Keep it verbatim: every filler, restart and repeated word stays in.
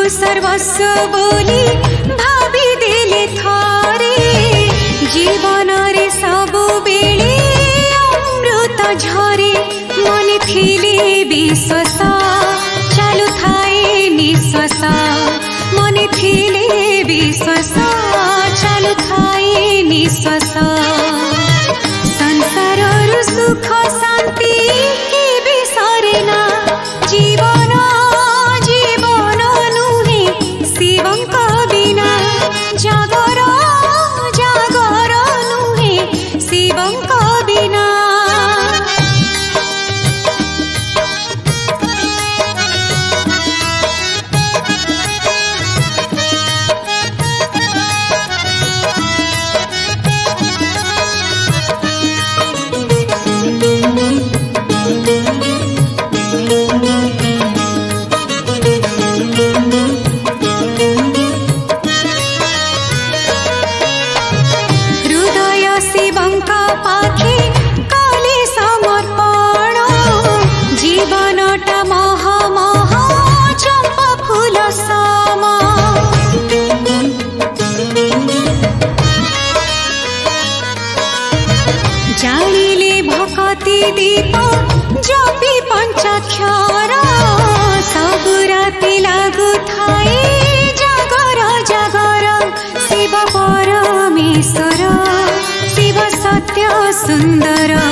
सर्वस्व बोली भाभी देले थारे जीवन रे सबु बेले अमृत झरे मन थिले विश्वास चालू थाए निश्वास मन थिले विश्वास चालू थाए निश्वास संसार रु सुख शांति के बिसरे ना जीवन जीवन नुहे शिवंक बिना जागर जागर नुहे शिवंक बिना जानिले भक्ति दीप जपी पंचाक्षर सबु राति लागु थाए जागर जागर शिव परमेश्वर शिव सत्य सुंदर।